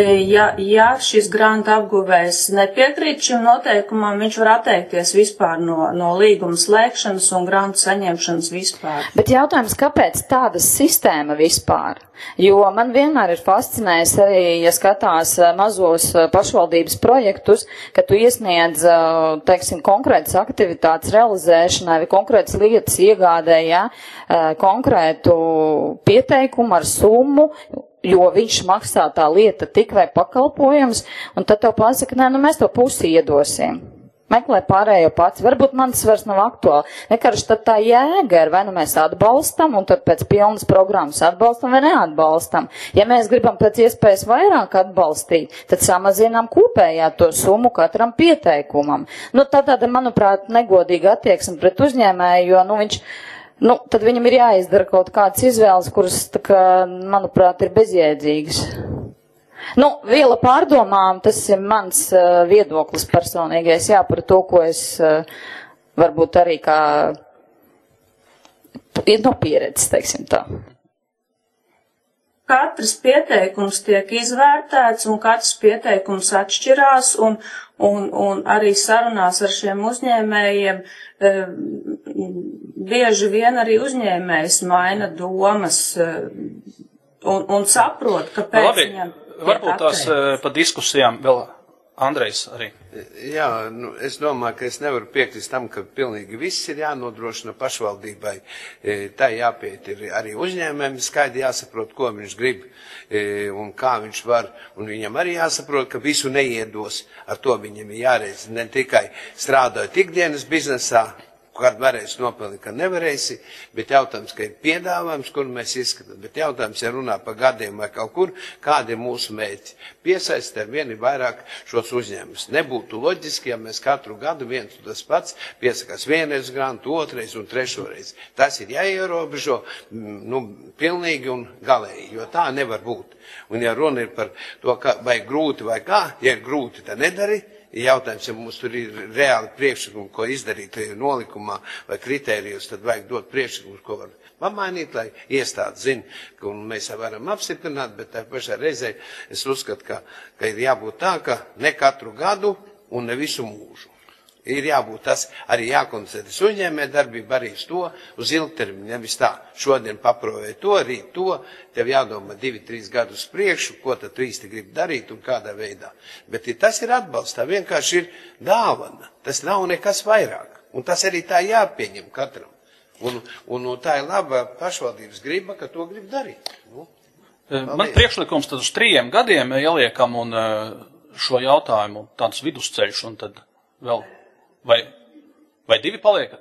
ja šis granta apguvējs nepiekrīt šim noteikumam, viņš var atteikties vispār no līguma slēgšanas un granta saņemšanas vispār. Bet jautājums, kāpēc tāda sistēma vispār? Jo man vienmēr ir fascinējis arī, ja skatās mazos pašvaldības projektus, ka tu iesniedz, teiksim, konkrētas aktivitātes realizēšanai vai konkrētas lietas iegādējā, konkrētu pieteikumu ar summu, jo viņš maksā tā lieta tik vai pakalpojums, un tad tev pasaka, nē, mēs to pusi iedosim. Meklē pārējo pats. Varbūt man tas vairs nav aktuāli. Vienkārši tad tā jēga ir, vai nu mēs atbalstam, un tad pēc pilnas programmas atbalstam vai neatbalstam. Ja mēs gribam pēc iespējas vairāk atbalstīt, tad samazinām kopējā to summu katram pieteikumam. Tāda, manuprāt, negodīga attieksme pret uzņēmēju, jo, viņš, tad viņam ir jāizdara kaut kādas izvēles, kuras, manuprāt, ir bezjēdzīgas. Viela pārdomām, tas ir mans viedoklis personīgais, jā, par to, ko es varbūt arī kā pieredzes, teiksim tā. Katrs pieteikums tiek izvērtēts, un katrs pieteikums atšķirās, un arī sarunās ar šiem uzņēmējiem bieži vien arī uzņēmējs maina domas un saprot, kāpēc viņam. Varbūt tās pa diskusijām vēl Andrejs arī. Jā, es domāju, ka es nevaru piekrist tam, ka pilnīgi viss ir jānodrošina pašvaldībai. Tā jāpiet ir arī uzņēmējiem, skaidri jāsaprot, ko viņš grib un kā viņš var. Un viņam arī jāsaprot, ka visu neiedos. Ar to viņam ir jāreiz ne tikai strādājot ikdienas biznesā, kad varēs nopelnīt, ka nevarēsi, bet jautājums, ka ir piedāvājums, kur mēs izskatām, bet jautājums, ja runā par gadiem vai kaut kur, kādi ir mūsu mērķi. Piesaist ar vieni vairāk šos uzņēmumus. Nebūtu loģiski, ja mēs katru gadu viens un tas pats piesakās vienreiz grantu, otrais un trešoreiz. Tas ir jāierobežo, pilnīgi un galēji, jo tā nevar būt. Un ja runa ir par to, vai grūti vai kā, ja ir grūti, tad nedari. Jautājums, ja mums tur ir reāli priekšlikumi, ko izdarīt nolikumā vai kritērijos, tad vajag dot priekšlikumus, ko var pamainīt, lai iestādes zina, ka mēs varam apstiprināt, bet tā pašā reizē es uzskatu, ka ir jābūt tā, ka ne katru gadu un ne visu mūžu. Ir jābūt tas arī jākoncentrēs uzņēmē darbība arī uz to, uz ilgtermiņu, nevis tā, šodien paprovē to, rīt to, tev jādomā 2-3 gadus priekšu, ko tad tu īsti gribi darīt un kādā veidā. Bet ja tas ir atbalsts, tā vienkārši ir dāvana, tas nav nekas vairāk, un tas arī tā jāpieņem katram. Un tā ir laba pašvaldības griba, ka to grib darīt. Man priekšlikums tad uz 3 gadiem ieliekam un šo jautājumu tāds vidusceļš un tad vēl. Vai 2 paliek?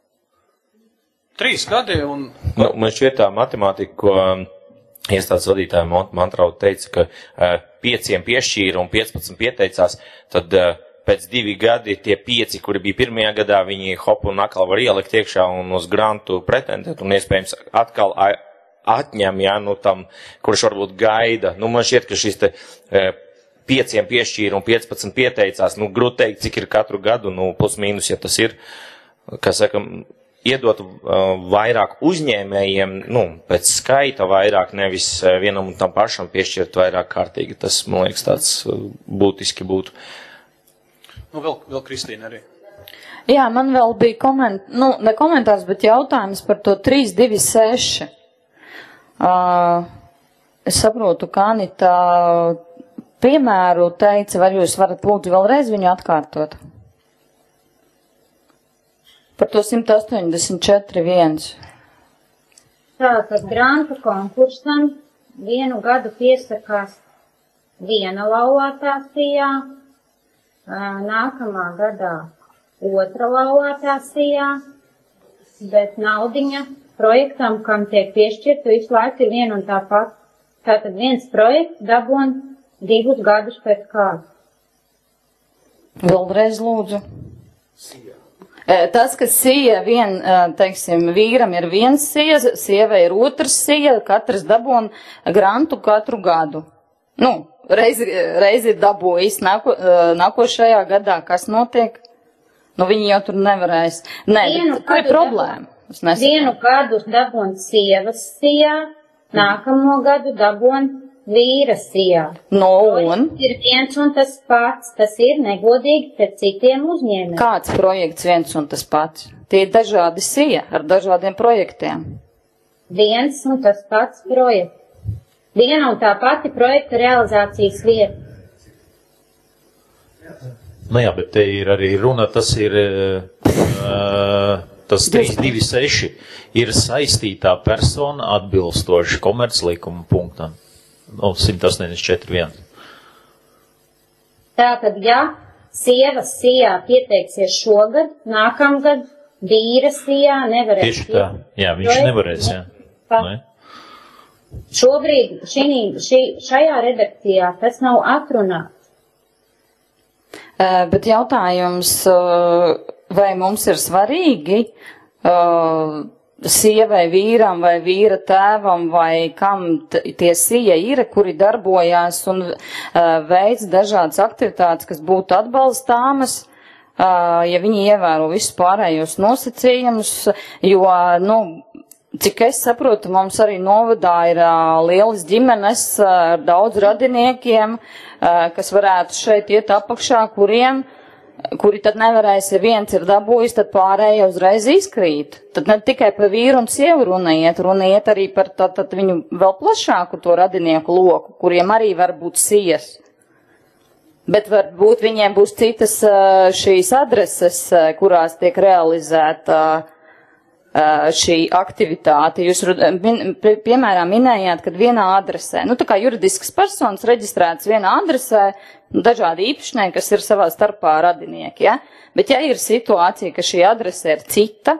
3 gadi un... Man šķiet tā matemātika, ko iestādes vadītāja Mantrauda teica, ka 5 piešķīra un 15 pieteicās, tad pēc 2 gadi tie 5, kuri bija pirmajā gadā, viņi hop un atkal var ielikt iekšā un uz grantu pretendēt un iespējams atkal atņem, tam, kurš varbūt gaida. Man šķiet, ka šis te 5 piešķīra un 15 pieteicās, grūti teikt, cik ir katru gadu, plus mīnus, ja tas ir, kā saka, iedot vairāk uzņēmējiem, pēc skaita vairāk, nevis vienam un tam pašam piešķirt vairāk kārtīgi. Tas, man liekas, tāds būtiski būtu. Vēl Kristīna arī. Jā, man vēl bija ne komentārs, bet jautājums par to 326. Es saprotu, ka Anita piemēru teica, vai jūs varat lūdzu vēlreiz viņu atkārtot? Par to 184.1. Tātad grantu konkursam vienu gadu piesakās viena laulātā sijā, nākamā gadā otra laulātā sijā, bet naudiņa projektam, kam tiek piešķirta, visu laiku ir viena un tā pat. Tātad viens projekts dabon 2 gadus pēc kāda. Vēlreiz lūdzu. Tas, ka sija teiksim, vīram ir viens sija, sievai ir otrs sija, katrs dabon grantu katru gadu. Reizi ir dabūjis nākošajā gadā, kas notiek? Viņi jau tur nevarēs. Nē, tā ir problēma. Vienu gadu dabon sievas sijā, nākamo gadu dabon vīra sijā. Un? Ir viens un tas pats, tas ir negodīgi pret citiem uzņēmējiem. Kāds projekts viens un tas pats? Tie ir dažādi sija ar dažādiem projektiem. Viens un tas pats projekts. Viena un tā pati projekta realizācijas vieta. Jā, bet te ir arī runa, tas ir, tas 326 ir saistītā persona atbilstoši komerclikuma punktam. 184.1. Tātad, ja sievas sijā pieteiksies šogad, nākamgad vīra sijā nevarēs. Tieši tā, jā, viņš nevarēs, jā. Šobrīd šajā redakcijā tas nav atrunāts. Bet jautājums, vai mums ir svarīgi sievai vīram vai vīra tēvam vai kam tie sija ir, kuri darbojās un veids dažādas aktivitātes, kas būtu atbalstāmas, ja viņi ievēro visus pārējos nosacījumus, jo, cik es saprotu, mums arī novadā ir lielas ģimenes ar daudz radiniekiem, kas varētu šeit iet apakšā, kuri tad nevarēs, ja viens ir dabūjis, tad pārējie uzreiz izkrīt. Tad ne tikai par vīru un sievu runiet arī par tad viņu vēl plašāku to radinieku loku, kuriem arī var būt sijas. Bet varbūt viņiem būs citas šīs adreses, kurās tiek realizēta šī aktivitāte. Jūs, piemēram, minējāt, ka vienā adresē, tā kā juridiskas personas reģistrētas vienā adresē, dažādi īpašnieki, kas ir savā starpā radinieki, ja? Bet ja ir situācija, ka šī adrese ir cita,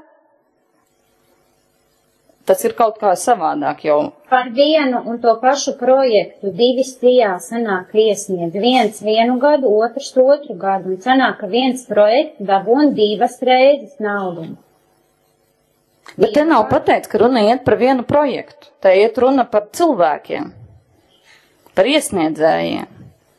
tas ir kaut kā savādāk jau. Par vienu un to pašu projektu 2 sijā sanāk iesniedz. Viens 1 gadu, otrs 2 gadu, un sanāk, ka viens projekts dabūn 2 reizes naudu. Bet te nav pateikts, ka runa iet par vienu projektu. Te iet runa par cilvēkiem, par iesniedzējiem.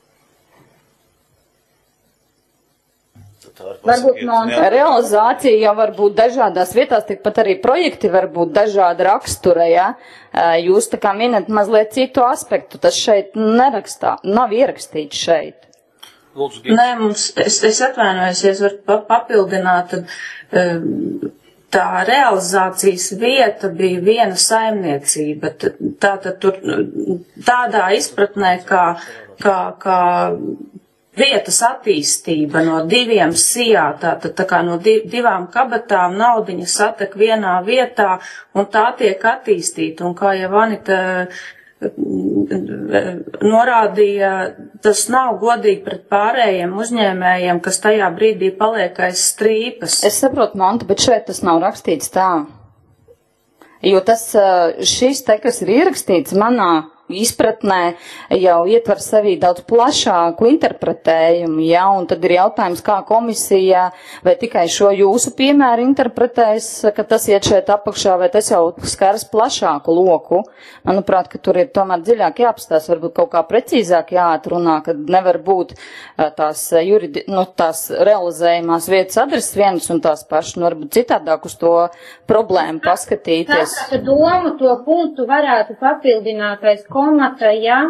Varbūt realizācija jau var būt dažādās vietās, tikpat arī projekti var būt dažāda rakstura, ja? Jūs tā kā minat mazliet citu aspektu, tas šeit nav ierakstīts šeit. Nē, es atvainojos, ja es varu papildināt, tad tā realizācijas vieta bija viena saimniecība. Tātad tur tādā izpratnē, kā vietas attīstība no 2 sijā, tātad tā kā no 2 kabatām naudiņa satek vienā vietā un tā tiek attīstīta. Un kā jau Anita norādīja, tas nav godīgi pret pārējiem uzņēmējiem, kas tajā brīdī paliek aiz strīpas. Es saprotu, Monta, bet šeit tas nav rakstīts tā. Jo šis te, kas ir ierakstīts manā izpratnē, jau ietver sevī daudz plašāku interpretējumu, ja, un tad ir jautājums, kā komisija vai tikai šo jūsu piemēru interpretēs, ka tas iet šeit apakšā, vai tas jau skars plašāku loku. Manuprāt, ka tur ir tomēr dziļāk jāapstās, varbūt kaut kā precīzāk jāatrunā, ka nevar būt tās tās realizējumās vietas adreses vienas un tās pašas, varbūt citādāk uz to problēmu paskatīties. Tā domu to punktu varētu papildināt aiz komata, ja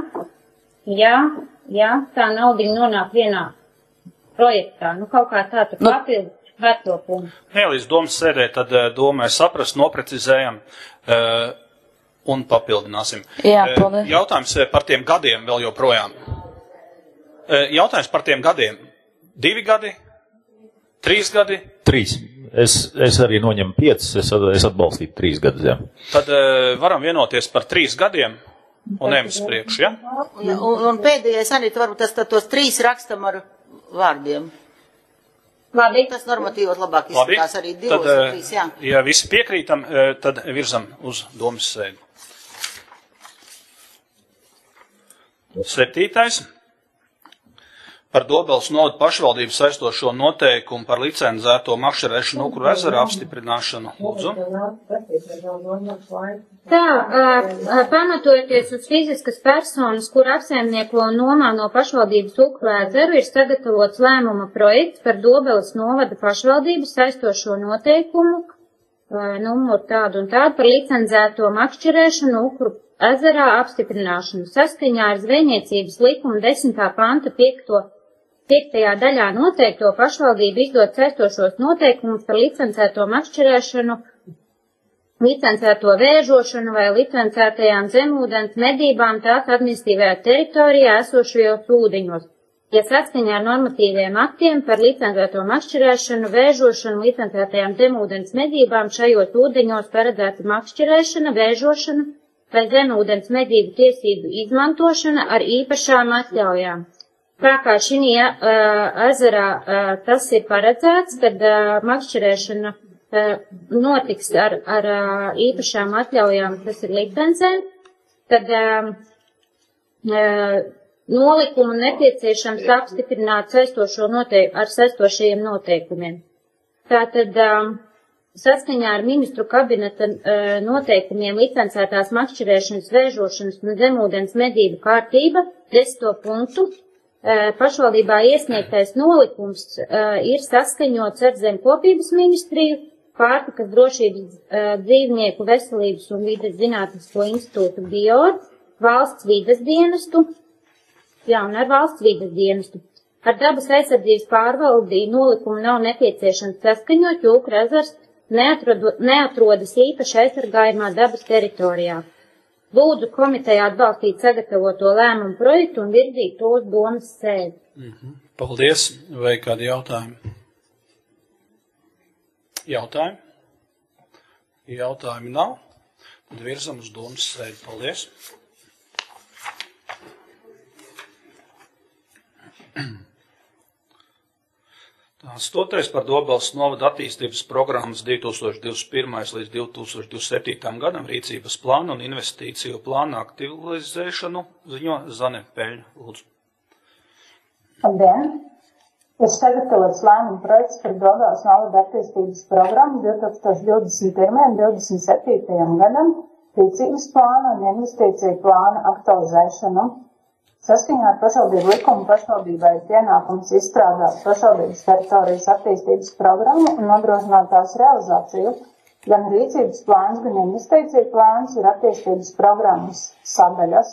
tā naudiņa nonāk vienā projektā. Kaut kā tā papildināt. vērtopumu. Jā, līdz domas sēdē, tad domāju saprast, noprecizējam un papildināsim. Jā, paldies. Jautājums par tiem gadiem vēl joprojām. Jautājums par tiem gadiem. 2 gadi? 3 gadi? 3. Es arī noņemu 5, es atbalstītu 3 gadus, jā. Tad varam vienoties par 3 gadiem un ejam uz priekšu, ja? Un pēdējais, Anita, varbūt tos 3 rakstam ar vārdiem. Labi. Tas normatīvos labāk izskatās arī 2 tad, un 3, jā. Ja visi piekrītam, tad virzam uz domas sēdi. 7. Par Dobeles novada pašvaldību saistošo noteikumu par licencēto makšķerēšanu Ukru ezera apstiprināšanu. Lūdzu. Tā, pamatojoties uz fiziskas personas, kur apsaimnieko un nomā no pašvaldības Ukru ezeru, ir sagatavots lēmuma projekts par Dobeles novada pašvaldību saistošo noteikumu, numuru tādu un tādu, par licencēto makšķerēšanu Ukru ezerā apstiprināšanu saskaņā ar Zvejniecības likuma 10. panta 5. daļā noteikto pašvaldību izdot saistošos noteikumus par licencēto makšķerēšanu, licencēto vēžošanu vai licencētajām zemūdens medībām tās administratīvajā teritorijā esošajos ūdeņos. Ja saskaņā ar normatīviem aktiem par licencēto makšķerēšanu, vēžošanu, licencētajām zemūdens medībām šajos ūdeņos paredzēta makšķerēšana, vēžošana vai zemūdens medību tiesību izmantošana ar īpašām atļaujām. Tā kā šī ezerā tas ir paredzēts, tad makšķerēšana notiks ar īpašām atļaujām, tas ir licencē, tad nolikumu nepieciešams apstiprināt ar saistošajiem noteikumiem. Tātad saskaņā ar ministru kabineta noteikumiem licencētās makšķerēšanas, vēžošanas un zemūdens medību kārtība 10. punktu. Pašvaldībā iesniegtais nolikums ir saskaņots ar Zemkopības ministriju, Pārtikas drošības, dzīvnieku veselības un vides zinātnisko institūtu BIOR, valsts vides dienestu, un ar valsts vides dienestu. Ar dabas aizsardzības pārvaldi nolikumu nav nepieciešams saskaņot, jo Ukru ezers neatrodas īpaši aizsargājumā dabas teritorijā. Lūdzu komiteju atbalstīt sagatavoto lēmumu projektu un virzīt to uz domas sēdi. Paldies. Vai kādi jautājumi? Jautājumi nav. Tad virzam uz domas sēdi. Paldies. Tā, 8. par Dobeles novada attīstības programmas 2021. līdz 2027. gadam rīcības plānu un investīciju plānu aktivizēšanu ziņo Zane Peļņa. Lūdzu. Labdien! Ir sagatavots lēmuma projekts par Dobeles novada attīstības programmu 2021. un 2027. gadam rīcības plānu un investīciju plānu aktualizēšanu. Saskaņā ar pašvaldību likumu pašvaldībai ir pienākums izstrādāt pašvaldības teritorijas attīstības programmu un nodrošināt tās realizāciju. Gan rīcības plāns, gan investīciju plāns ir attīstības programmas sadaļas.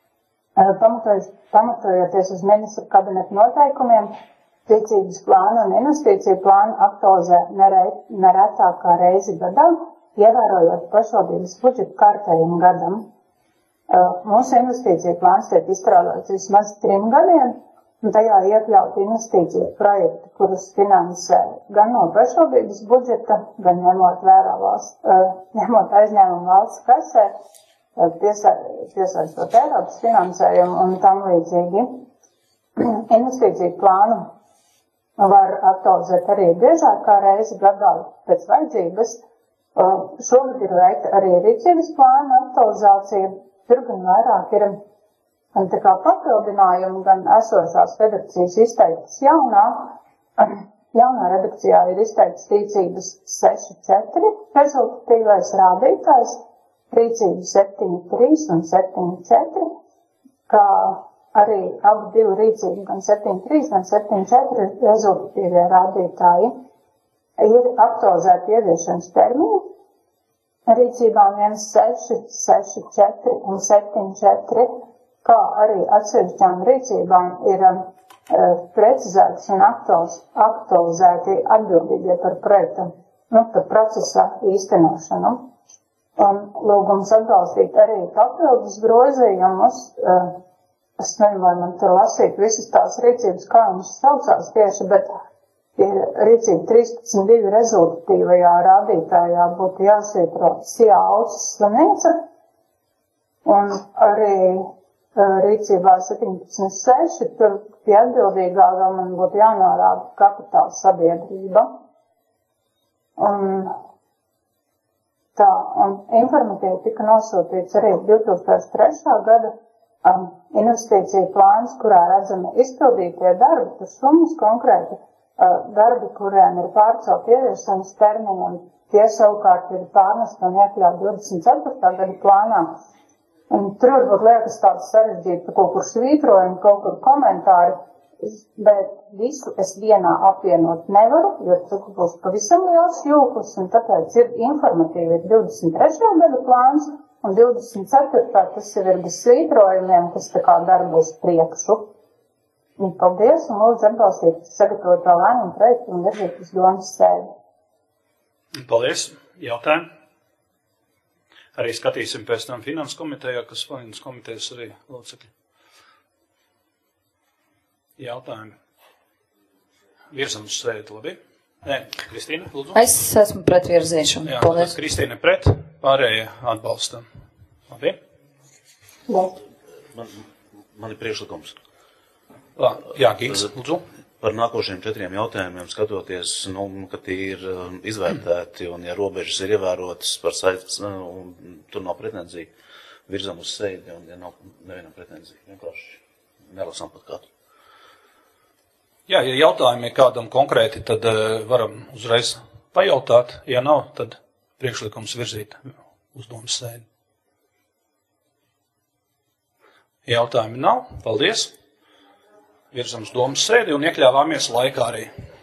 Pamatojoties uz ministru kabineta noteikumiem, rīcības plānu un investīciju plānu aktualizē neretāk kā reizi gadā, ievērojot pašvaldības budžeta kārtējumu gadam. Mūsu investīcija plāns tiek izstrādāts vismaz 3 gadiem, un tajā iekļaut investīciju projekti, kurus finansē gan no pašvaldības budžeta, gan ņemot aizņēmumu valsts kasē, piesaistot Eiropas finansējumu un tam līdzīgi. Investīciju plānu var aktualizēt arī biežāk kā reizi gadā pēc vajadzības. Šogad ir veikta arī rīcības plāna aktualizācija. Tur gan vairāk ir tā kā papildinājumi, gan esošās redakcijas izteiktas jaunā. Jaunā redakcijā ir izteiktas rīcības 6.4 rezultatīvais rādītājs, rīcības 7.3 un 7.4, kā arī abu divu rīcību, gan 7.3, gan 7.4 rezultatīvie rādītāji. Ir aktualizēti ieviešanas termini. Rīcībām 1.6, 6.4 un 7.4, kā arī atsevišķām rīcībām ir precizētas un aktualizēti atbildīgie par projekta, par procesa īstenošanu. Un lūgums atbalstīt arī papildus grozījumus. Es nezinu, vai man tur lasīt visas tās rīcības, kā viņas saucās tieši, bet ir rīcība 13.2 rezultatīvajā rādītājā būtu jāsvītro Sijā Auces slimnīca, un arī rīcībā 17.6 tur pie atbildīgā vēl man būtu jānorāda kapitāla sabiedrība. Un informatīvi tika nosūtīts arī 2003. gada investīcija plāns, kurā redzami izpildītie darbi, tur summas konkrēti, darbi, kuriem ir pārcelt ieviešanas termiņi, tie savukārt ir pārnesti un iekļaut 24. gada plānā. Un tur varbūt liekas tāds sarežģīti, kaut kur svītrojumi, kaut kur komentāri, bet visu es vienā apvienot nevaru, jo tur būs pavisam liels jūklis, un tāpēc ir informatīvi 23. gada plāns, un 24. tas jau ir bez svītrojumiem, kas tā kā darbos priekšu. Un paldies, un lūdzu atbalstīt sagatavotā lēmumu projektu un virzīt uz domas sēdi. Paldies. Jautājumi? Arī skatīsim pēc tam finanses komitejā, kas finanses komitejas arī locekļi. Jautājumi? Virzam uz sēdi, labi? Nē, Kristīna, lūdzu. Es esmu pret virzīšanu. Jā, paldies. Kristīna pret, pārējie atbalstam. Labi? Man ir priekšlikums. Jā, Gīgs, lūdzu. Par nākošiem 4 jautājumiem skatoties, ka tie ir izvērtēti un ja robežas ir ievērotas par saistas, tur nav pretenzija, virzam uz sēdi un ja nav nevienam pretenzija. Vienkārši nelasām pat kādu. Jā, ja jautājumi ir kādam konkrēti, tad varam uzreiz pajautāt. Ja nav, tad priekšlikums virzīt uz domas sēdi. Jautājumi nav. Paldies. Virzam uz domas sēdi un iekļāvāmies laikā arī.